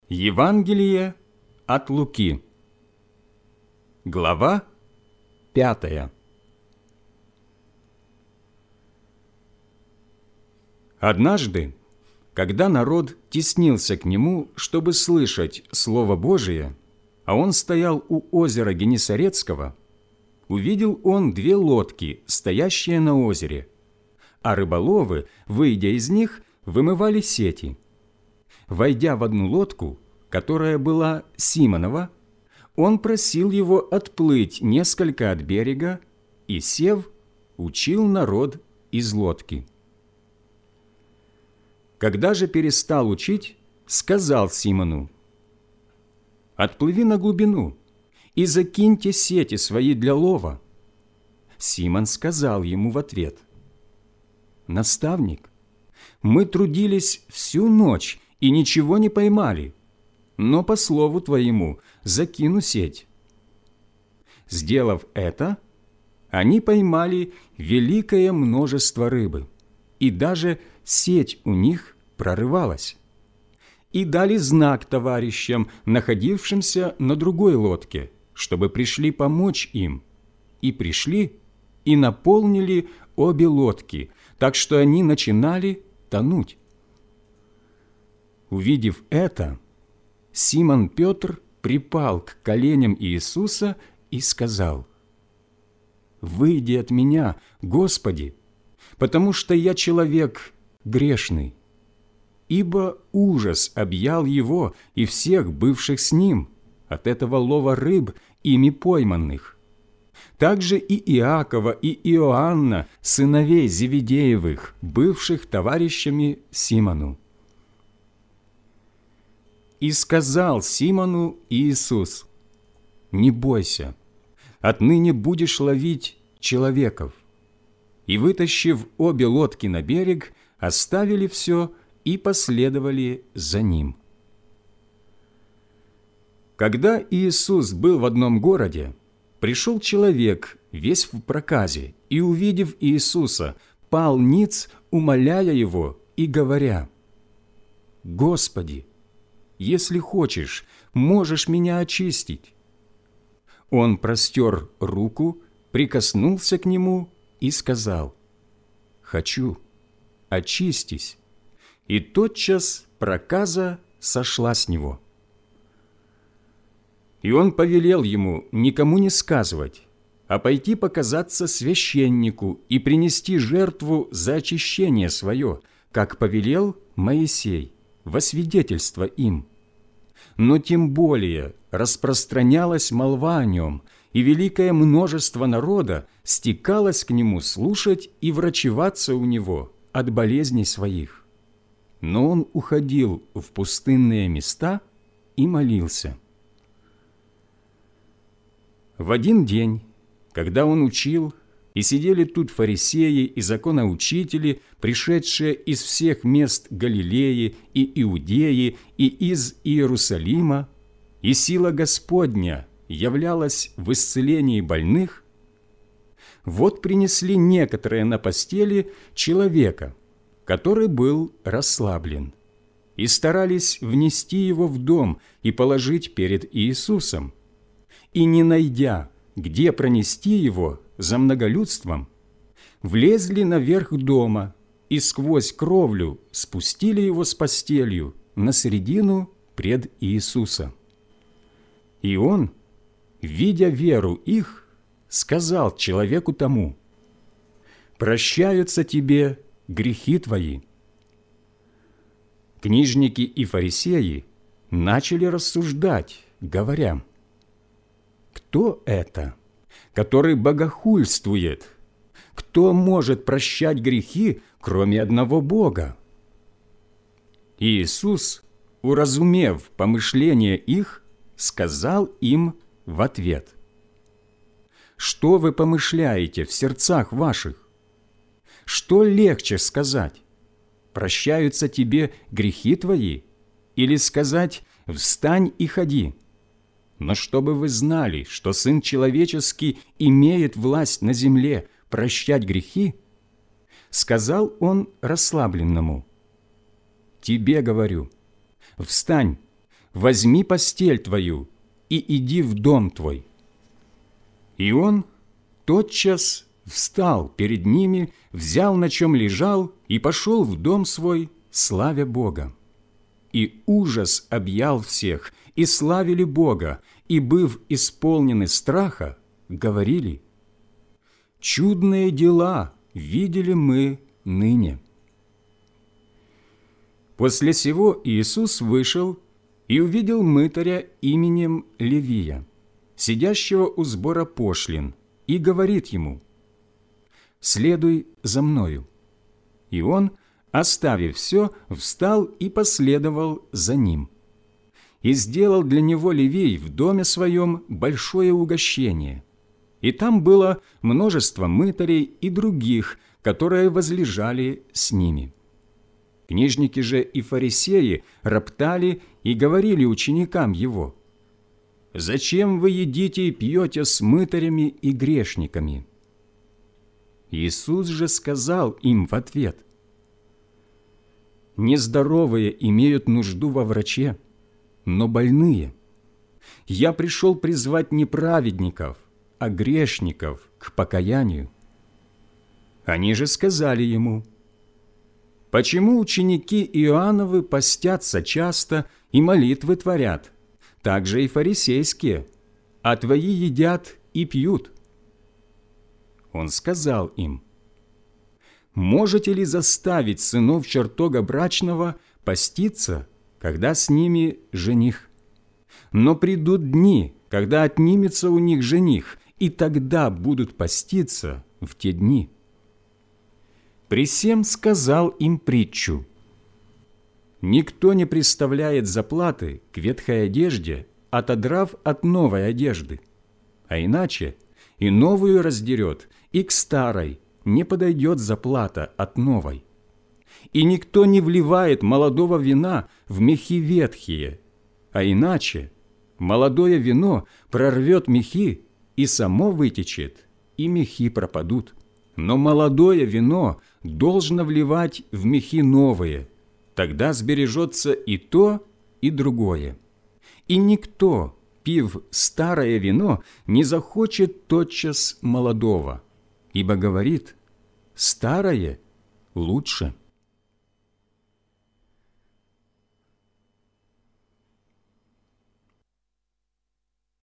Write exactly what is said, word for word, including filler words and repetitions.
Евангелие от Луки, глава пятая. Однажды, когда народ теснился к нему, чтобы слышать Слово Божие, а он стоял у озера Генесарецкого, увидел он две лодки, стоящие на озере, а рыболовы, выйдя из них, вымывали сети. Войдя в одну лодку, которая была Симонова, он просил его отплыть несколько от берега и, сев, учил народ из лодки. Когда же перестал учить, сказал Симону: «Отплыви на глубину и закиньте сети свои для лова». Симон сказал ему в ответ: «Наставник, мы трудились всю ночь и ничего не поймали, но по слову твоему закину сеть». Сделав это, они поймали великое множество рыбы, и даже сеть у них прорывалась. И дали знак товарищам, находившимся на другой лодке, чтобы пришли помочь им. И пришли, и наполнили обе лодки, так что они начинали тонуть. Увидев это, Симон Петр припал к коленям Иисуса и сказал: «Выйди от меня, Господи, потому что я человек грешный». Ибо ужас объял его и всех бывших с ним от этого лова рыб, ими пойманных. Также и Иакова, и Иоанна, сыновей Зеведеевых, бывших товарищами Симону. И сказал Симону Иисус: «Не бойся, отныне будешь ловить человеков». И, вытащив обе лодки на берег, оставили все и последовали за Ним. Когда Иисус был в одном городе, пришел человек, весь в проказе, и, увидев Иисуса, пал ниц, умоляя Его и говоря: «Господи, если хочешь, можешь меня очистить». Он простер руку, прикоснулся к нему и сказал: «Хочу, очистись». И тотчас проказа сошла с него. И он повелел ему никому не сказывать, а пойти показаться священнику и принести жертву за очищение свое, как повелел Моисей, во свидетельство им. Но тем более распространялась молва о нем, и великое множество народа стекалось к нему слушать и врачеваться у него от болезней своих. Но он уходил в пустынные места и молился. В один день, когда он учил, и сидели тут фарисеи и законоучители, пришедшие из всех мест Галилеи и Иудеи и из Иерусалима, и сила Господня являлась в исцелении больных, вот принесли некоторые на постели человека, который был расслаблен, и старались внести его в дом и положить перед Иисусом. И, не найдя, где пронести его за многолюдством, влезли наверх дома и сквозь кровлю спустили его с постелью на середину пред Иисуса. И он, видя веру их, сказал человеку тому: «Прощаются тебе грехи твои». Книжники и фарисеи начали рассуждать, говоря: «Кто это, который богохульствует? Кто может прощать грехи, кроме одного Бога?» Иисус, уразумев помышления их, сказал им в ответ: «Что вы помышляете в сердцах ваших? Что легче сказать: прощаются тебе грехи твои, или сказать: встань и ходи? Но чтобы вы знали, что Сын Человеческий имеет власть на земле прощать грехи, сказал он расслабленному: тебе говорю, встань, возьми постель твою и иди в дом твой». И он тотчас встал перед ними, взял, на чем лежал, и пошел в дом свой, славя Бога. И ужас объял всех, и славили Бога, и, быв исполнены страха, говорили: «Чудные дела видели мы ныне». После сего Иисус вышел и увидел мытаря именем Левия, сидящего у сбора пошлин, и говорит ему: «Следуй за мною». И он, оставив все, встал и последовал за ним. И сделал для него Левий в доме своем большое угощение. И там было множество мытарей и других, которые возлежали с ними. Книжники же и фарисеи роптали и говорили ученикам его: «Зачем вы едите и пьете с мытарями и грешниками?» Иисус же сказал им в ответ: «Нездоровые имеют нужду во враче, но больные. Я пришел призвать не праведников, а грешников к покаянию». Они же сказали ему: «Почему ученики Иоанновы постятся часто и молитвы творят, так же и фарисейские, а твои едят и пьют?» Он сказал им: «Можете ли заставить сынов чертога брачного поститься, когда с ними жених? Но придут дни, когда отнимется у них жених, и тогда будут поститься в те дни». При сем сказал им притчу: «Никто не приставляет заплаты к ветхой одежде, отодрав от новой одежды, а иначе и новую раздерет, и к старой не подойдет заплата от новой. И никто не вливает молодого вина в мехи ветхие, а иначе молодое вино прорвет мехи, и само вытечет, и мехи пропадут. Но молодое вино должно вливать в мехи новые, тогда сбережется и то, и другое. И никто, пив старое вино, не захочет тотчас молодого, ибо говорит: старое лучше».